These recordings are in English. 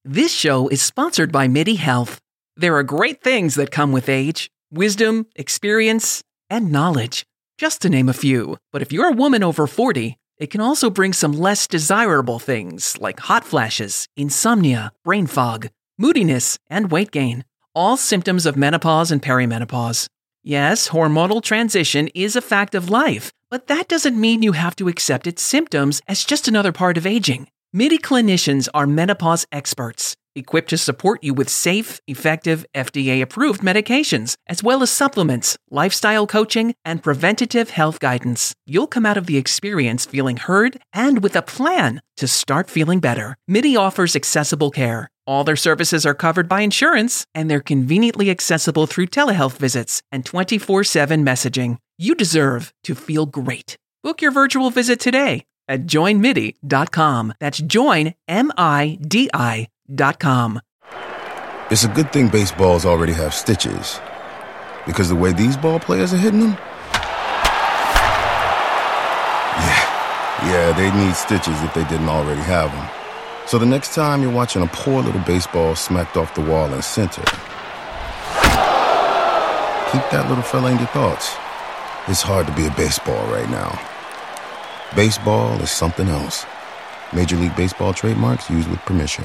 This show is sponsored by MIDI Health. There are great things that come with age: wisdom, experience, and knowledge, just to name a few. But if you're a woman over 40, it can also bring some less desirable things like hot flashes, insomnia, brain fog, moodiness, and weight gain. All symptoms of menopause and perimenopause. Yes, hormonal transition is a fact of life, but that doesn't mean you have to accept its symptoms as just another part of aging. MIDI clinicians are menopause experts, equipped to support you with safe, effective, FDA-approved medications, as well as supplements, lifestyle coaching, and preventative health guidance. You'll come out of the experience feeling heard and with a plan to start feeling better. MIDI offers accessible care. All their services are covered by insurance, and they're conveniently accessible through telehealth visits and 24/7 messaging. You deserve to feel great. Book your virtual visit today at joinmidi.com. That's joinmidi.com. It's a good thing baseballs already have stitches, because the way these ball players are hitting them, yeah, they need stitches if they didn't already have them. So the next time you're watching a poor little baseball smacked off the wall in center, keep that little fella in your thoughts. It's hard to be a baseball right now. Baseball is something else. Major League Baseball trademarks used with permission.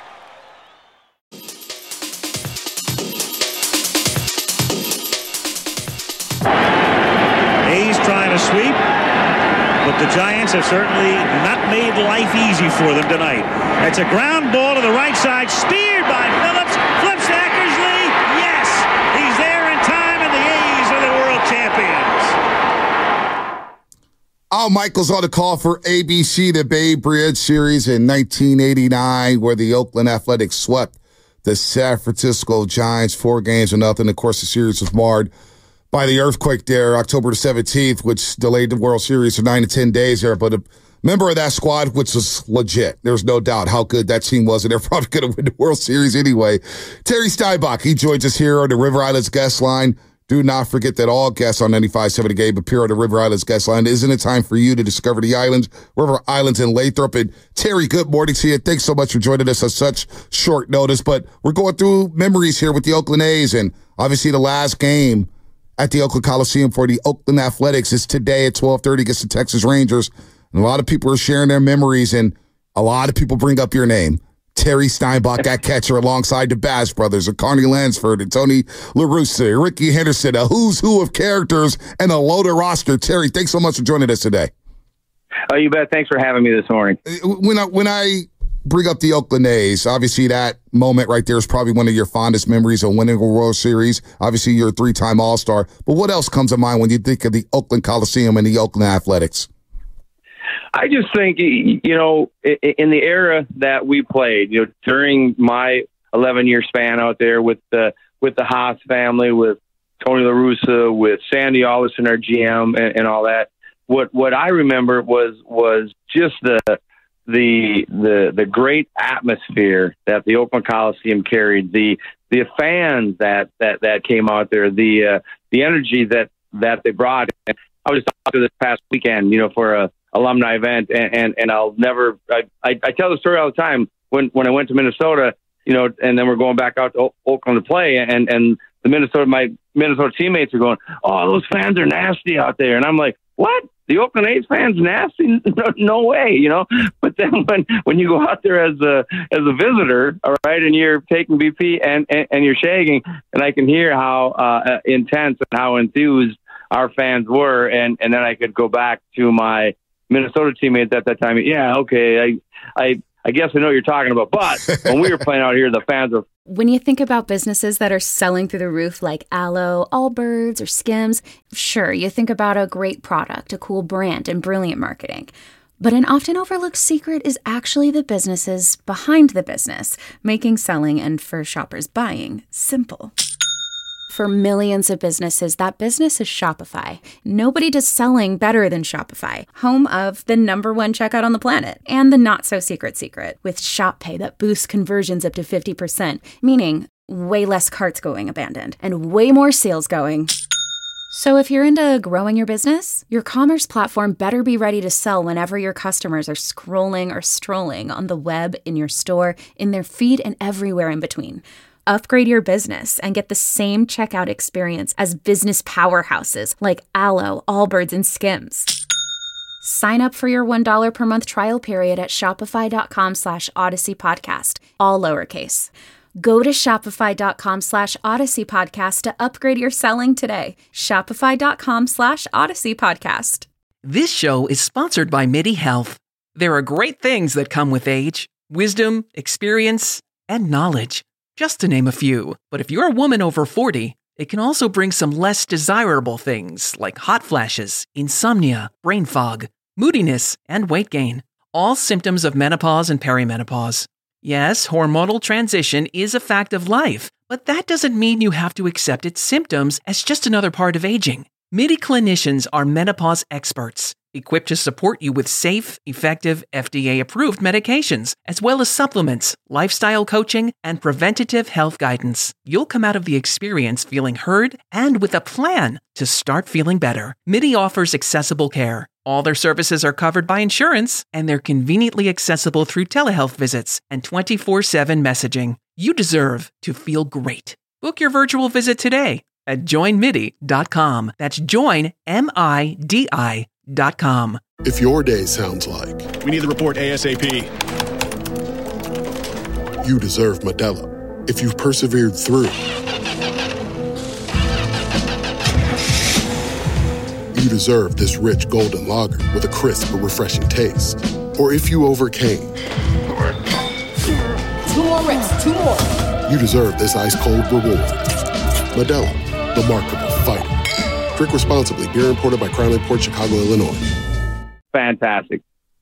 A's trying to sweep, but the Giants have certainly not made life easy for them tonight. It's a ground ball to the right side, speared by Phillips, flips to Eckersley. Yes, he's there in time, and the A's are the world champions. Al Michaels on the call for ABC, the Bay Bridge series in 1989, where the Oakland Athletics swept the San Francisco Giants 4-0. Of course, the series was marred by the earthquake there, October 17th, which delayed the World Series for 9 to 10 days there. But a member of that squad, which was legit, there's no doubt how good that team was, and they're probably going to win the World Series anyway. Terry Steinbach, he joins us here on the River Islands guest line. Do not forget that all guests on 95.7 The Game appear on the River Islands guest line. Isn't it time for you to discover the islands, River Islands in Lathrop? And Terry, good morning to you. Thanks so much for joining us on such short notice. But we're going through memories here with the Oakland A's, and obviously the last game at the Oakland Coliseum for the Oakland Athletics is today at 12:30 against the Texas Rangers. And a lot of people are sharing their memories, and a lot of people bring up your name. Terry Steinbach at catcher alongside the Bass brothers, and Carney Lansford and Tony La Russa, Ricky Henderson, a who's who of characters and a loaded roster. Terry, thanks so much for joining us today. Oh, you bet. Thanks for having me this morning. When I bring up the Oakland A's, obviously that moment right there is probably one of your fondest memories of winning a World Series. Obviously, you're a 3-time All-Star. But what else comes to mind when you think of the Oakland Coliseum and the Oakland Athletics? I just think, in the era that we played, during my 11-year span out there with the Haas family, with Tony La Russa, with Sandy Allison, our GM, and all that, what I remember was just the great atmosphere that the Oakland Coliseum carried, the fans that came out there, the energy that they brought. And I was out there this past weekend, for a alumni event, and I'll never. I tell the story all the time when I went to Minnesota, and then we're going back out to Oakland to play, and my Minnesota teammates are going, "Oh, those fans are nasty out there," and I'm like, "What? The Oakland A's fans nasty? No way, But then when you go out there as a visitor, all right, and you're taking BP and you're shagging, and I can hear how intense and how enthused our fans were, and then I could go back to my Minnesota teammates at that time. Yeah, okay, I guess I know what you're talking about. But when we were playing out here, the fans were. When you think about businesses that are selling through the roof like Aloe, Allbirds, or Skims, sure, you think about a great product, a cool brand, and brilliant marketing. But an often overlooked secret is actually the businesses behind the business, making selling and, for shoppers, buying simple. For millions of businesses, that business is Shopify. Nobody does selling better than Shopify, home of the #1 checkout on the planet, and the not-so-secret secret, with Shop Pay that boosts conversions up to 50%, meaning way less carts going abandoned, and way more sales going So if you're into growing your business, your commerce platform better be ready to sell whenever your customers are scrolling or strolling on the web, in your store, in their feed, and everywhere in between. Upgrade your business and get the same checkout experience as business powerhouses like Allo, Allbirds, and Skims. Sign up for your $1 per month trial period at shopify.com/Odyssey Podcast, all lowercase. Go to shopify.com/Odyssey Podcast to upgrade your selling today. Shopify.com/Odyssey Podcast. This show is sponsored by MIDI Health. There are great things that come with age, wisdom, experience, and knowledge, just to name a few. But if you're a woman over 40, it can also bring some less desirable things like hot flashes, insomnia, brain fog, moodiness, and weight gain, all symptoms of menopause and perimenopause. Yes, hormonal transition is a fact of life, but that doesn't mean you have to accept its symptoms as just another part of aging. MIDI clinicians are menopause experts, equipped to support you with safe, effective, FDA-approved medications, as well as supplements, lifestyle coaching, and preventative health guidance. You'll come out of the experience feeling heard and with a plan to start feeling better. MIDI offers accessible care. All their services are covered by insurance, and they're conveniently accessible through telehealth visits and 24/7 messaging. You deserve to feel great. Book your virtual visit today at joinmidi.com. That's joinmidi.com. If your day sounds like we need the report ASAP, you deserve Modelo. If you've persevered through, you deserve this rich golden lager with a crisp but refreshing taste. Or if you overcame, 2 more reps, 2 more. You deserve this ice-cold reward. Modelo, the mark of a fighter. Drink responsibly. Beer imported by Crown Imports, Chicago, Illinois. Fantastic.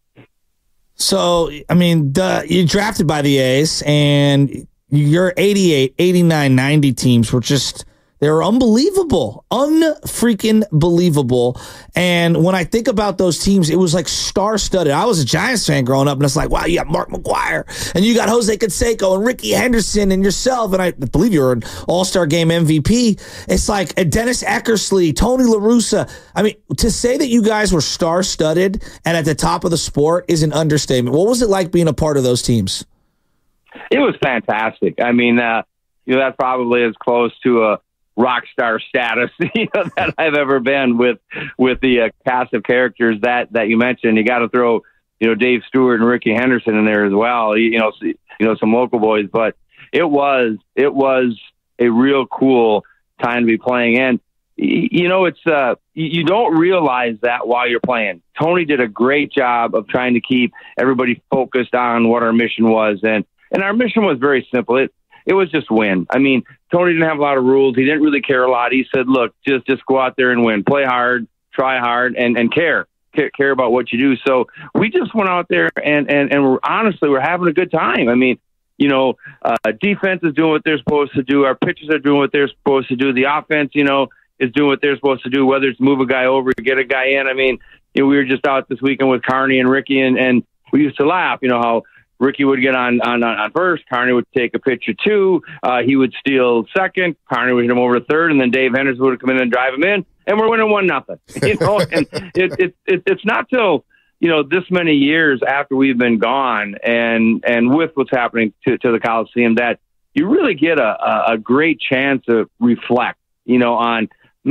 So, I mean, you drafted by the A's, and your 88, 89, 90 teams were just... they were unbelievable, unfreaking believable. And when I think about those teams, it was like star-studded. I was a Giants fan growing up, and it's like, wow, you got Mark McGwire, and you got Jose Canseco, and Ricky Henderson, and yourself, and I believe you were an All-Star Game MVP. It's like Dennis Eckersley, Tony La Russa. I mean, to say that you guys were star-studded and at the top of the sport is an understatement. What was it like being a part of those teams? It was fantastic. I mean, that's probably as close to a rock star status that I've ever been with the cast of characters that you mentioned. You got to throw Dave Stewart and Ricky Henderson in there as well. Some local boys, but it was a real cool time to be playing. And it's you don't realize that while you're playing. Tony did a great job of trying to keep everybody focused on what our mission was, and our mission was very simple. It was just win. I mean, Tony didn't have a lot of rules. He didn't really care a lot. He said, look, just go out there and win. Play hard, try hard, and care about what you do. So we just went out there and we're having a good time. I mean, defense is doing what they're supposed to do. Our pitchers are doing what they're supposed to do. The offense, is doing what they're supposed to do, whether it's move a guy over or get a guy in. I mean, we were just out this weekend with Carney and Ricky, and we used to laugh, how Ricky would get on first. Carney would take a pitch or two. He would steal second. Carney would hit him over third, and then Dave Henderson would come in and drive him in, and we're winning 1-0. And it's not till this many years after we've been gone, and with what's happening to the Coliseum, that you really get a great chance to reflect. On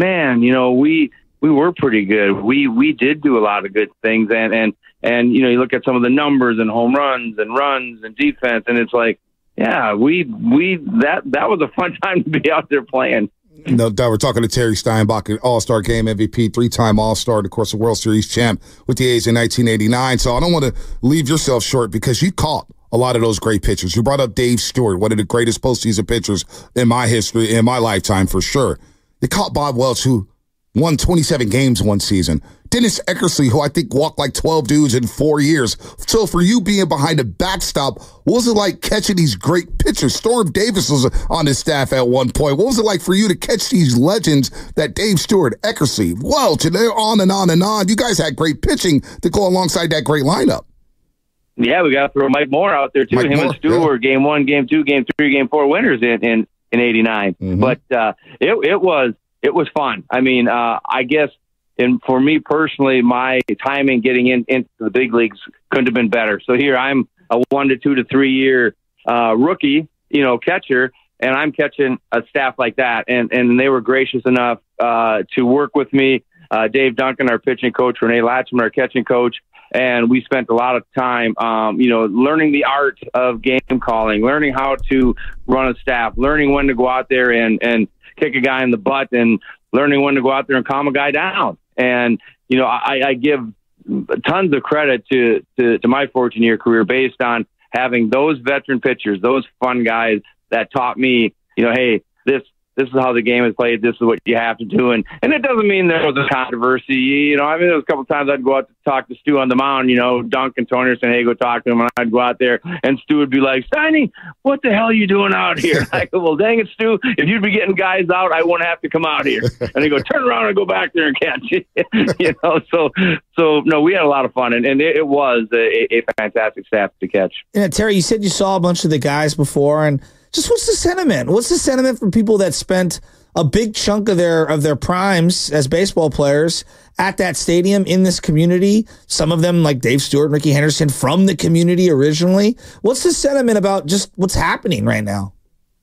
we were pretty good. We did do a lot of good things, and you look at some of the numbers and home runs and defense, and it's like, yeah, that was a fun time to be out there playing. No doubt. We're talking to Terry Steinbach, an All-Star Game MVP, 3-time All-Star, and of course, a World Series champ with the A's in 1989. So I don't want to leave yourself short because you caught a lot of those great pitchers. You brought up Dave Stewart, one of the greatest postseason pitchers in my history, in my lifetime for sure. You caught Bob Welch, who won 27 games one season. Dennis Eckersley, who I think walked like 12 dudes in 4 years. So for you being behind a backstop, what was it like catching these great pitchers? Storm Davis was on his staff at one point. What was it like for you to catch these legends that Dave Stewart, Eckersley, Welch, and they're on and on and on? You guys had great pitching to go alongside that great lineup. Yeah, we got to throw Mike Moore out there, too. Him and Stu were Game 1, Game 2, Game 3, Game 4 winners in 89. Mm-hmm. But it was it was fun. I mean, I guess, and for me personally, my timing getting into the big leagues couldn't have been better. So here I'm a 1 to 2 to 3 year rookie, catcher, and I'm catching a staff like that. And they were gracious enough to work with me. Dave Duncan, our pitching coach, Renee Latchman, our catching coach, and we spent a lot of time, learning the art of game calling, learning how to run a staff, learning when to go out there and kick a guy in the butt, and learning when to go out there and calm a guy down. And, I give tons of credit to my 14-year career based on having those veteran pitchers, those fun guys that taught me, hey, this is how the game is played. This is what you have to do. And it doesn't mean there was a controversy. There was a couple of times I'd go out to talk to Stu on the mound, Dunk and Tony saying, hey, go talk to him. And I'd go out there and Stu would be like, Steiny, what the hell are you doing out here? I go, well, dang it, Stu, if you'd be getting guys out, I wouldn't have to come out here. And they go, turn around and go back there and catch it. So no, we had a lot of fun. And it was a fantastic staff to catch. Yeah, Terry, you said you saw a bunch of the guys before, and just what's the sentiment? What's the sentiment from people that spent a big chunk of their primes as baseball players at that stadium in this community? Some of them, like Dave Stewart, Ricky Henderson, from the community originally. What's the sentiment about just what's happening right now?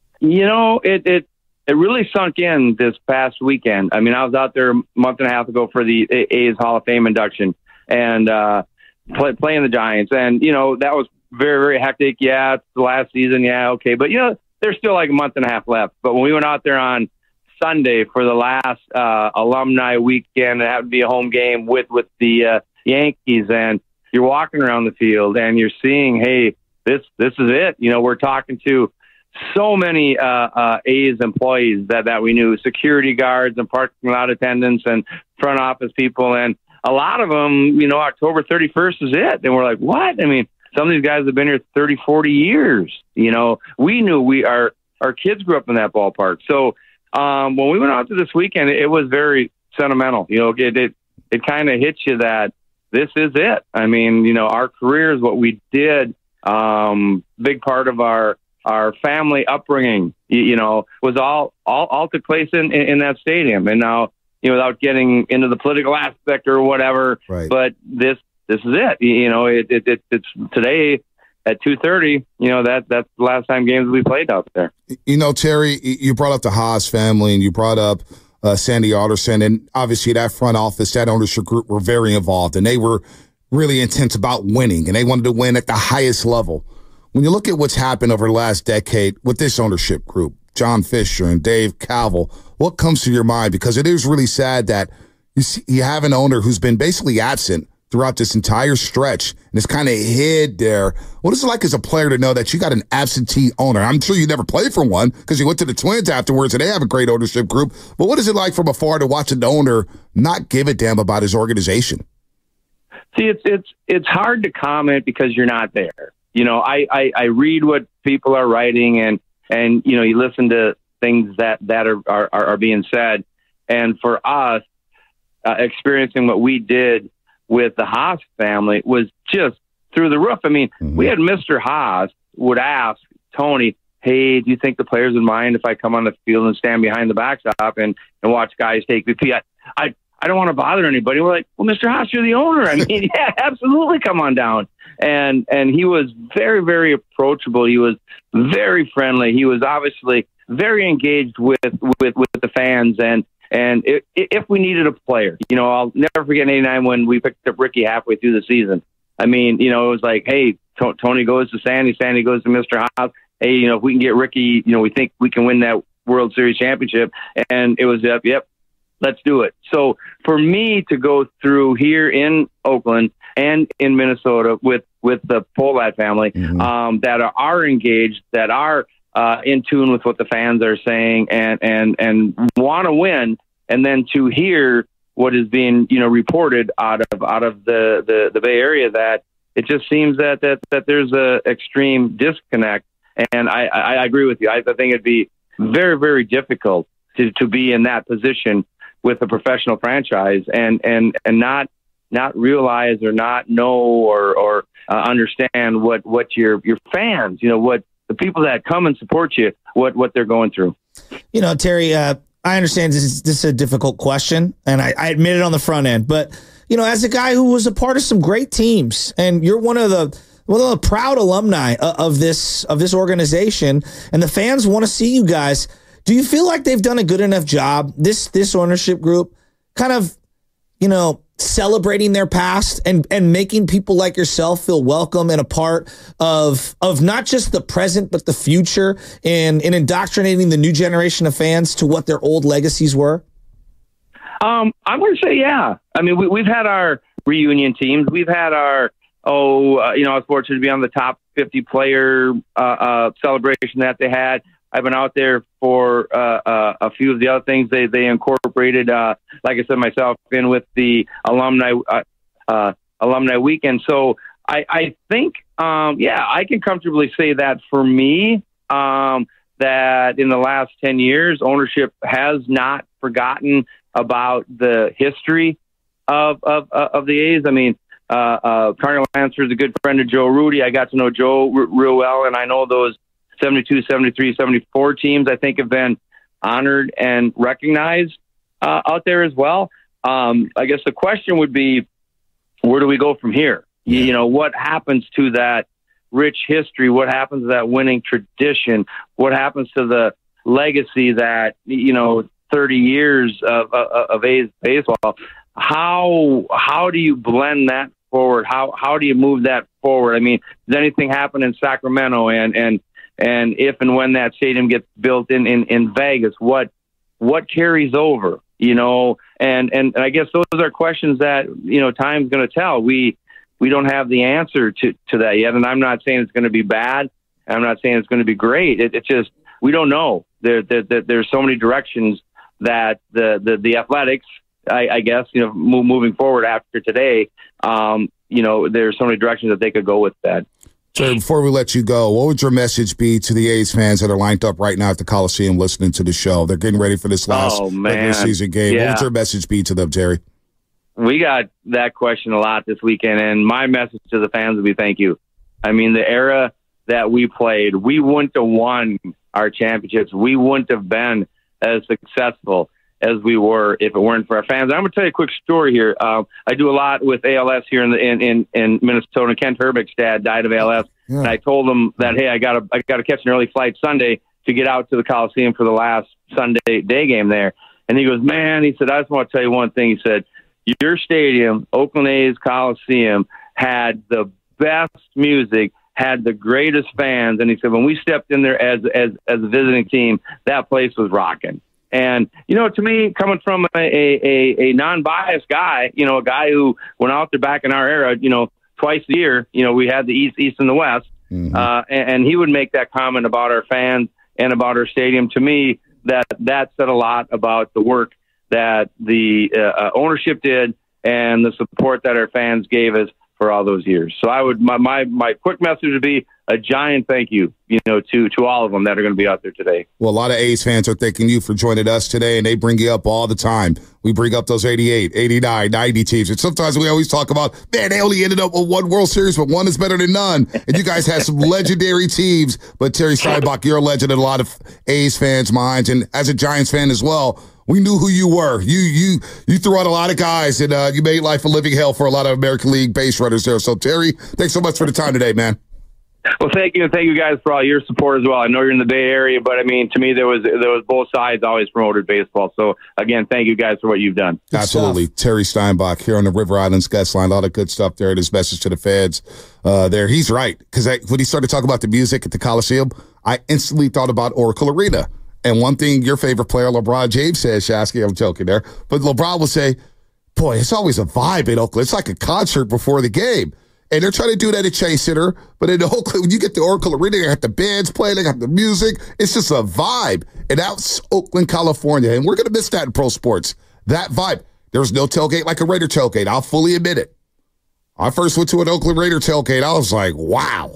It really sunk in this past weekend. I mean, I was out there a month and a half ago for the A's Hall of Fame induction and playing the Giants, and that was very, very hectic. Yeah, it's the last season. Yeah, okay. But, there's still like a month and a half left. But when we went out there on Sunday for the last alumni weekend, it happened to be a home game with the Yankees, and you're walking around the field and you're seeing, hey, this is it. We're talking to so many A's employees that we knew, security guards and parking lot attendants and front office people. And a lot of them, October 31st is it. And we're like, what? I mean, some of these guys have been here 30, 40 years. We knew our kids grew up in that ballpark. So when we went out to this weekend, it was very sentimental. It kind of hits you that this is it. I mean, our careers, what we did, big part of our family upbringing, was all took place in that stadium. And now, without getting into the political aspect or whatever, right. But this is it. It's today at 2:30. That's the last time games will be played out there. Terry, you brought up the Haas family and you brought up Sandy Alderson, and obviously that front office, that ownership group were very involved, and they were really intense about winning, and they wanted to win at the highest level. When you look at what's happened over the last decade with this ownership group, John Fisher and Dave Kaval, what comes to your mind? Because it is really sad that you have an owner who's been basically absent throughout this entire stretch and is kind of hid there. What is it like as a player to know that you got an absentee owner? I'm sure you never played for one because you went to the Twins afterwards and they have a great ownership group. But what is it like from afar to watch an owner not give a damn about his organization? See, it's hard to comment because you're not there. I read what people are writing and you listen to things that are being said. And for us, experiencing what we did with the Haas family was just through the roof. I mean, we had Mr. Haas would ask Tony, hey, do you think the players would mind if I come on the field and stand behind the backstop and watch guys take BP? I don't want to bother anybody. We're like, well, Mr. Haas, you're the owner. I mean, yeah, absolutely, come on down. And he was very, very approachable. He was very friendly. He was obviously very engaged with the fans. And if we needed a player, I'll never forget in '89 when we picked up Ricky halfway through the season. I mean, it was like, hey, Tony goes to Sandy goes to Mr. Haas. Hey, if we can get Ricky, we think we can win that World Series championship. And it was, yep, let's do it. So for me to go through here in Oakland and in Minnesota with the Pohlad family, that are engaged, that are in tune with what the fans are saying and want to win, and then to hear what is being reported out of the Bay Area, that it just seems that there's a extreme disconnect. And I agree with you. I think it'd be very, very difficult to be in that position with a professional franchise and not realize or not know or understand what your fans, what the people that come and support you, what they're going through. Terry, I I understand this is a difficult question, and I admit it on the front end. But, as a guy who was a part of some great teams, and you're one of the proud alumni of this organization, and the fans want to see you guys, do you feel like they've done a good enough job, this ownership group, kind of, celebrating their past and making people like yourself feel welcome and a part of not just the present, but the future, and indoctrinating the new generation of fans to what their old legacies were? I'm going to say, yeah. I mean, we've had our reunion teams. We've had our, I was fortunate to be on the top 50 player celebration that they had. I've been out there for a few of the other things they incorporated, like I said, myself in with the alumni weekend. So I think, I can comfortably say that for me, that in the last 10 years, ownership has not forgotten about the history of the A's. I mean, Carney Lancer is a good friend of Joe Rudy. I got to know Joe real well, and I know those 72, 73, 74 teams, I think, have been honored and recognized out there as well. I guess the question would be, where do we go from here? Yeah. What happens to that rich history? What happens to that winning tradition? What happens to the legacy that, 30 years of A's baseball? How do you blend that forward? How do you move that forward? I mean, does anything happen in Sacramento and if and when that stadium gets built in Vegas, what carries over, and I guess those are questions that, time's going to tell. We don't have the answer to that yet. And I'm not saying it's going to be bad. I'm not saying it's going to be great. It's just, we don't know. There's so many directions that the Athletics, I guess, moving forward after today, there's so many directions that they could go with that. So before we let you go, what would your message be to the A's fans that are lined up right now at the Coliseum listening to the show? They're getting ready for this last regular season game. Yeah. What would your message be to them, Terry? We got that question a lot this weekend, and my message to the fans would be thank you. I mean, the era that we played, we wouldn't have won our championships. We wouldn't have been as successful as we were if it weren't for our fans. I'm going to tell you a quick story here. I do a lot with ALS here in Minnesota. Kent Herbeck's dad died of ALS, and I told him that, hey, I got to catch an early flight Sunday to get out to the Coliseum for the last Sunday day game there. And he goes, man, he said, I just want to tell you one thing. He said, your stadium, Oakland A's Coliseum, had the best music, had the greatest fans. And he said, when we stepped in there as a visiting team, that place was rocking. And, to me, coming from a non-biased guy, a guy who went out there back in our era, twice a year, we had the East, and the West. Mm-hmm. And he would make that comment about our fans and about our stadium. To me, that said a lot about the work that the ownership did and the support that our fans gave us for all those years. So I would, my quick message would be a giant thank you, to all of them that are going to be out there today. Well, a lot of A's fans are thanking you for joining us today, and they bring you up all the time. We bring up those 88, 89, 90 teams. And sometimes we always talk about, man, they only ended up with one World Series, but one is better than none. And you guys had some legendary teams. But Terry Steinbach, you're a legend in a lot of A's fans' minds. And as a Giants fan as well, we knew who you were. You threw out a lot of guys, and you made life a living hell for a lot of American League base runners there. So, Terry, thanks so much for the time today, man. Well, thank you, and thank you guys for all your support as well. I know you're in the Bay Area, but I mean, to me, there was both sides always promoted baseball. So again, thank you guys for what you've done. Absolutely, Terry Steinbach here on the River Islands guest line. A lot of good stuff there. His message to the fans there. He's right, because when he started talking about the music at the Coliseum, I instantly thought about Oracle Arena. And one thing your favorite player, LeBron James, says, Shasky, I'm joking there, but LeBron will say, boy, it's always a vibe in Oakland. It's like a concert before the game. And they're trying to do that at Chase Center. But in Oakland, when you get to Oracle Arena, they got the bands playing, they got the music. It's just a vibe. And that's Oakland, California. And we're going to miss that in pro sports. That vibe. There's no tailgate like a Raider tailgate. I'll fully admit it. I first went to an Oakland Raider tailgate. I was like, wow.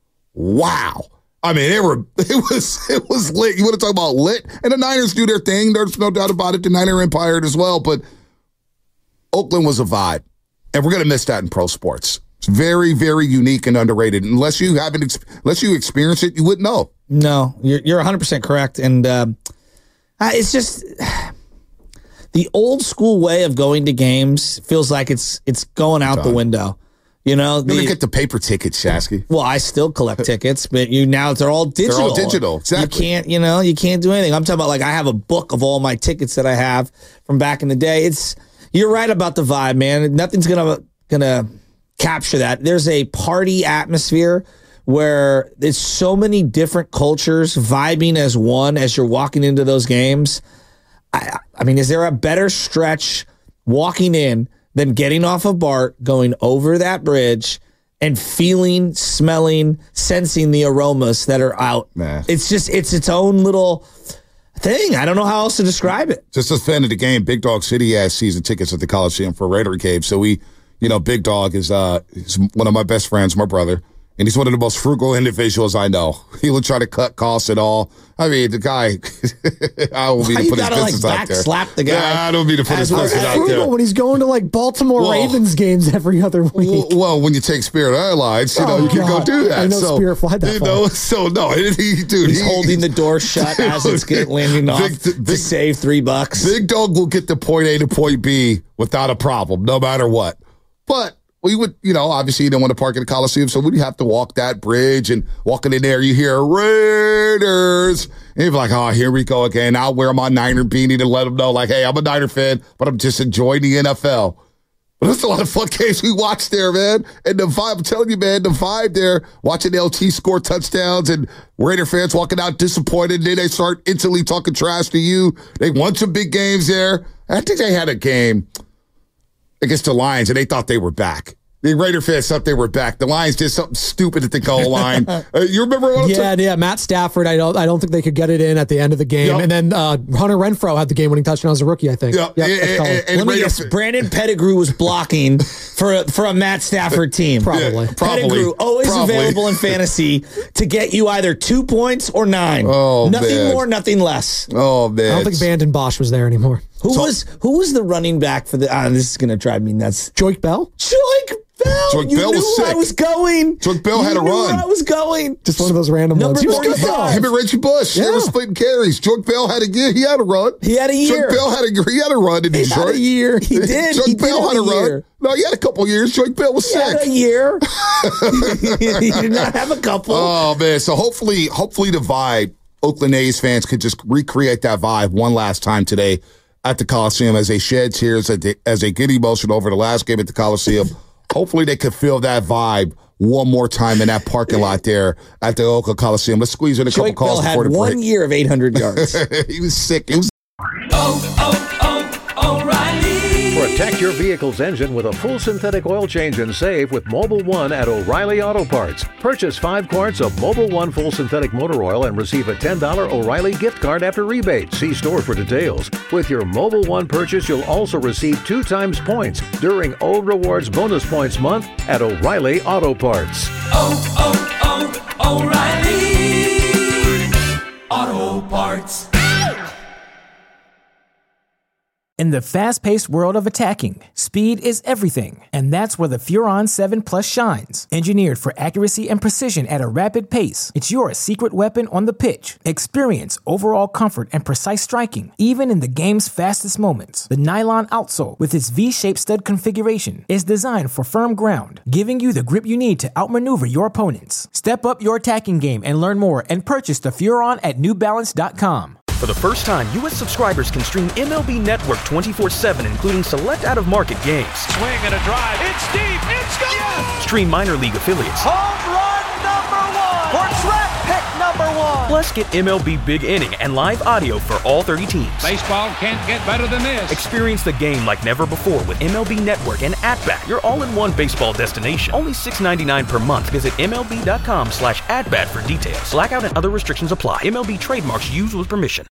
I mean, it was lit. You want to talk about lit? And the Niners do their thing. There's no doubt about it. The Niner Empire as well. But Oakland was a vibe. And we're going to miss that in pro sports. It's very, very unique and underrated. Unless you experience it, you wouldn't know. No, you're 100% correct. And It's just the old school way of going to games feels like it's going out the window. You know, you're gonna get the paper tickets, Shasky. Well, I still collect tickets, but they're all digital. They're all digital. Exactly. You can't do anything. I'm talking about, like, I have a book of all my tickets that I have from back in the day. You're right about the vibe, man. Nothing's gonna capture that. There's a party atmosphere where there's so many different cultures vibing as one as you're walking into those games. I mean, is there a better stretch walking in than getting off of BART, going over that bridge, and feeling, smelling, sensing the aromas that are out? Man. It's its own little thing. I don't know how else to describe it. Just as a fan of the game, Big Dog City has season tickets at the Coliseum for Raider game. So Big Dog is he's one of my best friends, my brother. And he's one of the most frugal individuals I know. He will try to cut costs and all. I mean, the guy, I don't mean to put his business out there. Slap the guy. Yeah, I don't mean to put his business out there. When he's going to like Baltimore Ravens games every other week. Well, when you take Spirit Airlines, you can go do that. I know Spirit flied that far. So no, he's holding the door shut as it's landing off to save $3. Big Dog will get to point A to point B without a problem, no matter what. But we would, obviously you don't want to park in the Coliseum, so we'd have to walk that bridge, and walking in there, you hear Raiders. And you're like, oh, here we go again. I'll wear my Niner beanie to let them know, like, hey, I'm a Niner fan, but I'm just enjoying the NFL. But there's a lot of fun games we watched there, man. And the vibe, I'm telling you, man, the vibe there, watching LT score touchdowns and Raider fans walking out disappointed. Then they start instantly talking trash to you. They won some big games there. I think they had a game against the Lions, and they thought they were back. The Raider fans thought they were back. The Lions did something stupid at the goal line. You remember what I'm talking? Yeah. Matt Stafford, I don't think they could get it in at the end of the game. Yep. And then Hunter Renfrow had the game-winning touchdown as a rookie, I think. Yep. Let me guess, Brandon Pettigrew was blocking for a Matt Stafford team. Probably. Pettigrew, always available in fantasy to get you either 2 points or 9. Oh, nothing man. more, nothing less. Oh, man. I don't think Bandon Bosch was there anymore. Who was the running back for the... this is going to drive me nuts. Joik Bell? Joik Bell was sick. I was going. Joik Bell had a run. I was going. Just one of those random ones. He was good. Him and Reggie Bush. They were splitting carries. Joik Bell had a year. He had a run. He had a year. Joik Bell had a run in Detroit. He had a year. He did. Joik Bell had a run. No, he had a couple years. Joik Bell was sick. He had a year. He did not have a couple. Oh, man. So hopefully the vibe, Oakland A's fans could just recreate that vibe one last time today at the Coliseum as they shed tears, as they get emotional over the last game at the Coliseum. Hopefully they could feel that vibe one more time in that parking lot there at the Oakland Coliseum. Let's squeeze in a couple calls before the break. 1 year of 800 yards. He was sick. O'Reilly. Protect your vehicle's engine with a full synthetic oil change and save with Mobil 1 at O'Reilly Auto Parts. Purchase 5 quarts of Mobil 1 full synthetic motor oil and receive a $10 O'Reilly gift card after rebate. See store for details. With your Mobil 1 purchase, you'll also receive 2 times points during O Rewards Bonus Points Month at O'Reilly Auto Parts. O'Reilly Auto Parts. In the fast-paced world of attacking, speed is everything, and that's where the Furon 7 Plus shines. Engineered for accuracy and precision at a rapid pace, it's your secret weapon on the pitch. Experience overall comfort and precise striking, even in the game's fastest moments. The nylon outsole, with its V-shaped stud configuration, is designed for firm ground, giving you the grip you need to outmaneuver your opponents. Step up your attacking game and learn more and purchase the Furon at NewBalance.com. For the first time, U.S. subscribers can stream MLB Network 24/7, including select out-of-market games. Swing and a drive. It's deep. It's gone. Yes. Stream minor league affiliates. Home run number 1. Or draft pick number 1. Plus, get MLB Big Inning and live audio for all 30 teams. Baseball can't get better than this. Experience the game like never before with MLB Network and At-Bat, your all-in-one baseball destination. Only $6.99 per month. Visit MLB.com/atbat for details. Blackout and other restrictions apply. MLB trademarks used with permission.